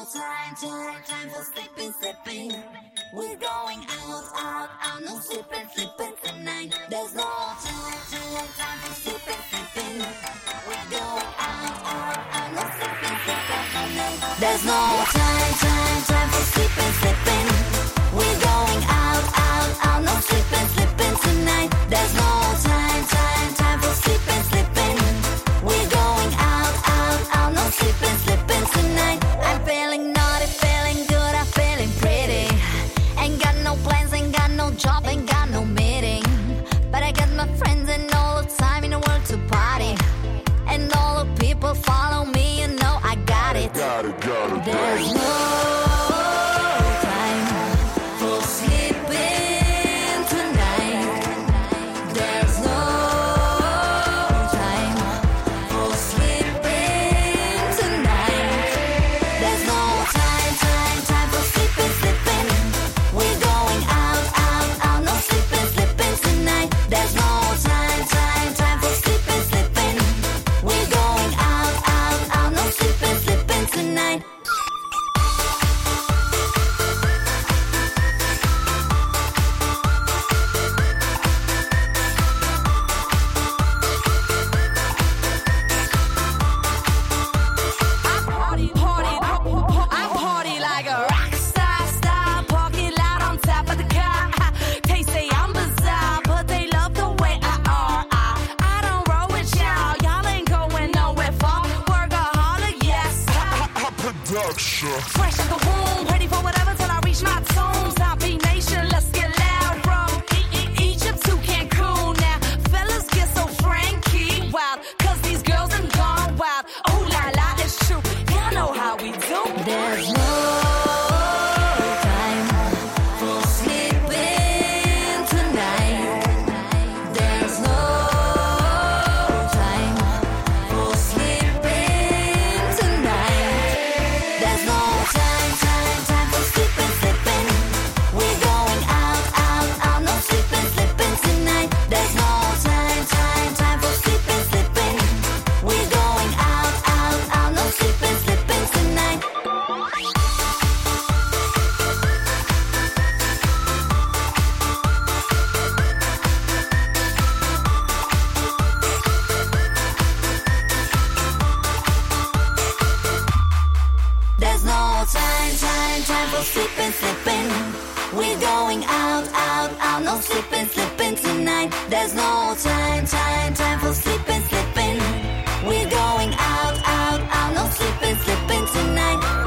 time for sleeping, sleeping. We're going out, no sleeping, sleeping tonight. There's no time for sleeping, sleeping. We're going out, no sleeping, sleeping tonight. There's no time for sleeping, sleeping. We're going out, no sleeping, sleeping tonight. There's no time for sleeping, sleeping. We're going out, no sleeping, sleeping tonight. I'm feeling naughty, feeling good, I'm feeling pretty. Ain't got no plans, ain't got no job, ain't got no meeting. But I got my friends and all the time in the world to party. And all the people follow me, you know I got it. There's no time for sleeping tonight. There's no time for sleeping tonight. There's no time for sleeping, sleeping. We're going out, no sleeping, sleeping tonight. There's no time for sleeping, sleeping. We're going out, no sleeping, sleeping tonight. I party like a rock star, parking lot on top of the car. They say I'm bizarre, but they love the way I are. I don't roll with y'all ain't going nowhere far. Workaholic, yes. Production. Fresh as the womb, ready for whatever till I reach my tomb. Zombie nation, let's get loud from Egypt to Cancun. Now, fellas get so Frankie wild, cause these girls done gone wild. Oh la la, it's true, y'all know how we do. There's no time for sleeping tonight. There's no time for sleeping tonight. There's no time for sleeping, sleeping. We're going out, no sleeping, sleeping tonight. There's no time for sleeping, sleeping. We're going out, no sleeping, sleeping tonight. There's no time for sleeping, sleeping. We're going out, no sleeping, sleeping tonight. There's no time for sleeping, sleeping. We're going out, no sleeping, sleeping tonight.